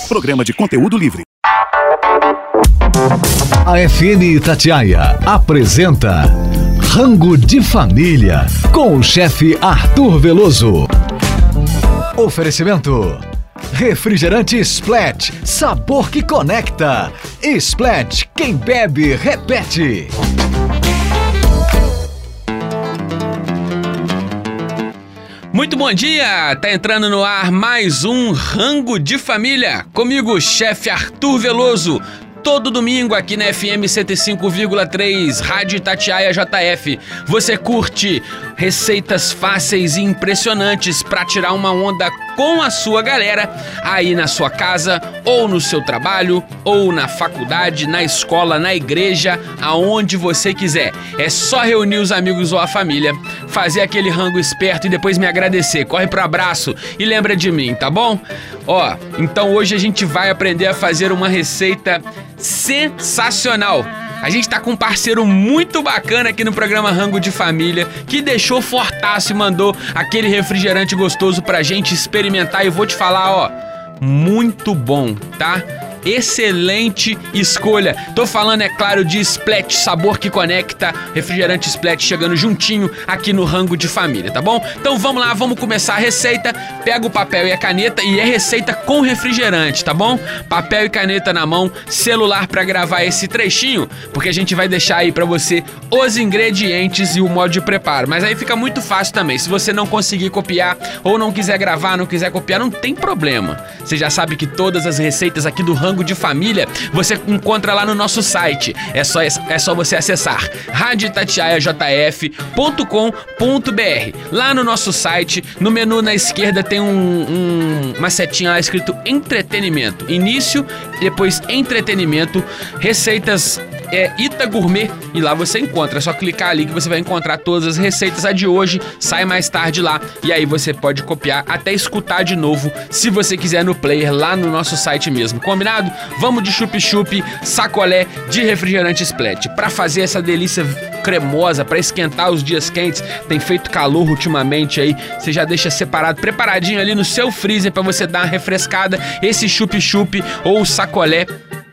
Programa de conteúdo livre. A FM Itatiaia apresenta Rango de Família com o chefe Arthur Veloso. Oferecimento: refrigerante Splat, sabor que conecta. Splat, quem bebe, repete. Muito bom dia! Tá entrando no ar mais um Rango de Família. Comigo, chefe Arthur Veloso. Todo domingo aqui na FM 105,3, Rádio Itatiaia JF. Você curte receitas fáceis e impressionantes para tirar uma onda com a sua galera aí na sua casa, ou no seu trabalho, ou na faculdade, na escola, na igreja, aonde você quiser. É só reunir os amigos ou a família, fazer aquele rango esperto e depois me agradecer. Corre pro abraço e lembra de mim, tá bom? Ó, então hoje a gente vai aprender a fazer uma receita sensacional. A gente tá com um parceiro muito bacana aqui no programa Rango de Família, que deixou fortaço e mandou aquele refrigerante gostoso pra gente experimentar. E eu vou te falar, ó, muito bom, tá? Excelente escolha. Tô falando, é claro, de Splat, sabor que conecta. Refrigerante Splat chegando juntinho aqui no Rango de Família, tá bom? Então vamos lá, vamos começar a receita. Pega o papel e a caneta, e é receita com refrigerante, tá bom? Papel e caneta na mão, celular pra gravar esse trechinho, porque a gente vai deixar aí pra você os ingredientes e o modo de preparo. Mas aí fica muito fácil também. Se você não conseguir copiar ou não quiser gravar, não quiser copiar, não tem problema. Você já sabe que todas as receitas aqui do Rango de Família você encontra lá no nosso site. É só você acessar radioitatiaiajf.com.br. Lá no nosso site, no menu na esquerda tem uma setinha lá escrito entretenimento. Início, depois entretenimento, receitas Ita Gourmet, e lá você encontra. É só clicar ali que você vai encontrar todas as receitas. A de hoje sai mais tarde lá, e aí você pode copiar até escutar de novo, se você quiser, no player lá no nosso site mesmo. Combinado? Vamos de chup-chup, sacolé de refrigerante Splat. Pra fazer essa delícia cremosa, pra esquentar os dias quentes, tem feito calor ultimamente aí, você já deixa separado, preparadinho ali no seu freezer pra você dar uma refrescada, esse chup-chup ou sacolé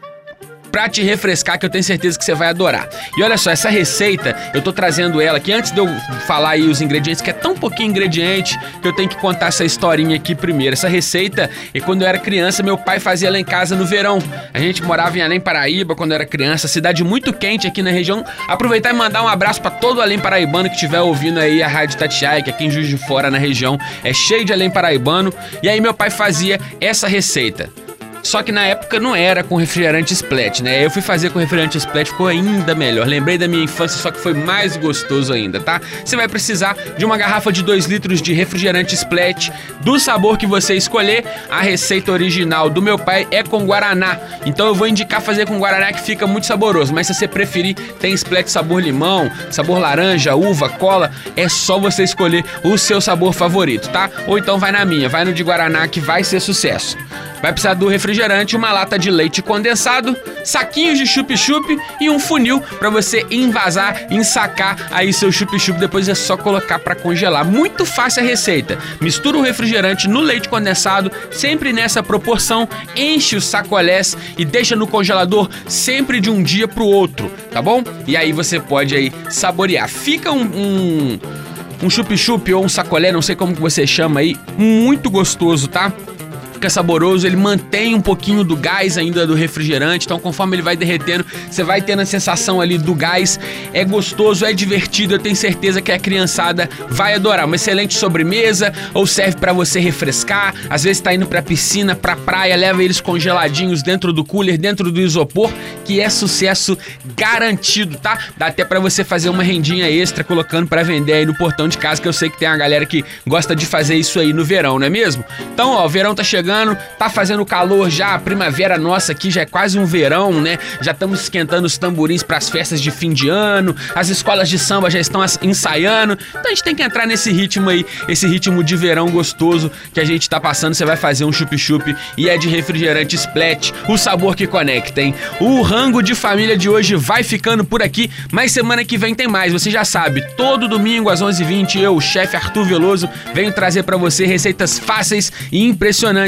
pra te refrescar, que eu tenho certeza que você vai adorar. E olha só, essa receita, eu tô trazendo ela aqui, antes de eu falar aí os ingredientes, que é tão pouquinho ingrediente, que eu tenho que contar essa historinha aqui primeiro. Essa receita, quando eu era criança, meu pai fazia lá em casa no verão. A gente morava em Além Paraíba quando eu era criança, cidade muito quente aqui na região. Aproveitar e mandar um abraço pra todo Além Paraibano que estiver ouvindo aí a Rádio Itatiaia, que aqui em Juiz de Fora, na região, é cheio de Além Paraibano. E aí meu pai fazia essa receita. Só que na época não era com refrigerante Splat, né? Eu fui fazer com refrigerante Splat, ficou ainda melhor. Lembrei da minha infância, só que foi mais gostoso ainda, tá? Você vai precisar de uma garrafa de 2 litros de refrigerante Splat, do sabor que você escolher. A receita original do meu pai é com guaraná, então eu vou indicar fazer com guaraná, que fica muito saboroso. Mas se você preferir, tem Splat sabor limão, sabor laranja, uva, cola. É só você escolher o seu sabor favorito, tá? Ou então vai na minha, vai no de guaraná, que vai ser sucesso. Vai precisar do refrigerante, uma lata de leite condensado, saquinhos de chup-chup e um funil para você envasar, ensacar aí seu chup-chup. Depois é só colocar para congelar. Muito fácil a receita. Mistura o refrigerante no leite condensado, sempre nessa proporção, enche os sacolés e deixa no congelador sempre de um dia pro outro, tá bom? E aí você pode aí saborear. Fica um chup-chup ou um sacolé, não sei como que você chama aí, muito gostoso, tá? Fica saboroso, ele mantém um pouquinho do gás ainda do refrigerante, então conforme ele vai derretendo, você vai tendo a sensação ali do gás. É gostoso, é divertido, eu tenho certeza que a criançada vai adorar. Uma excelente sobremesa, ou serve pra você refrescar, às vezes tá indo pra piscina, pra praia, leva eles congeladinhos dentro do cooler, dentro do isopor, que é sucesso garantido, tá? Dá até pra você fazer uma rendinha extra colocando pra vender aí no portão de casa, que eu sei que tem uma galera que gosta de fazer isso aí no verão, não é mesmo? Então, ó, o verão tá chegando, tá fazendo calor já, a primavera nossa aqui já é quase um verão, né? Já estamos esquentando os tamborins para as festas de fim de ano, as escolas de samba já estão ensaiando, então a gente tem que entrar nesse ritmo aí, esse ritmo de verão gostoso que a gente tá passando. Você vai fazer um chup-chup e é de refrigerante Splat, o sabor que conecta, hein? O Rango de Família de hoje vai ficando por aqui, mas semana que vem tem mais, você já sabe, todo domingo às 11h20 eu, o chefe Arthur Veloso, venho trazer para você receitas fáceis e impressionantes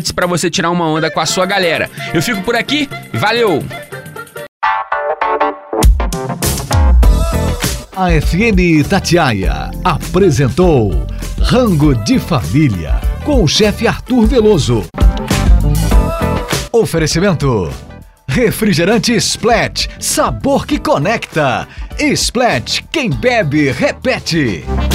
spots pra você tirar uma onda com a sua galera. Eu fico por aqui, valeu! A FM Itatiaia apresentou Rango de Família com o chefe Arthur Veloso. Oferecimento: refrigerante Splat, sabor que conecta. Splat, quem bebe, repete.